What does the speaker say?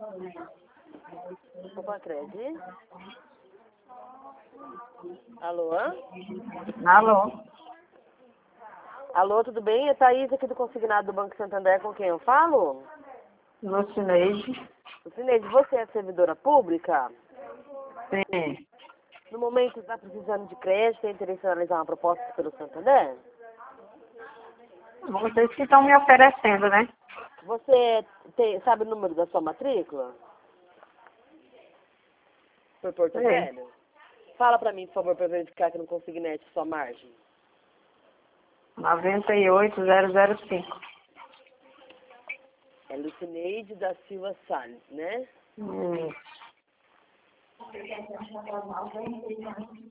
Opa, Cred. Alô? Alô? Alô, tudo bem? É Thaís aqui do Consignado do Banco Santander, com quem eu falo? Lucineide? Lucineide, você é servidora pública? Sim. No momento está precisando de crédito, tem interesse em analisar uma proposta pelo Santander? Vocês que estão me oferecendo, né? Você sabe o número da sua matrícula? Por Porto Sim. Velho? Fala pra mim, por favor, pra eu verificar que não consignete sua margem. 98005. É Lucineide da Silva Salles, né? Hum.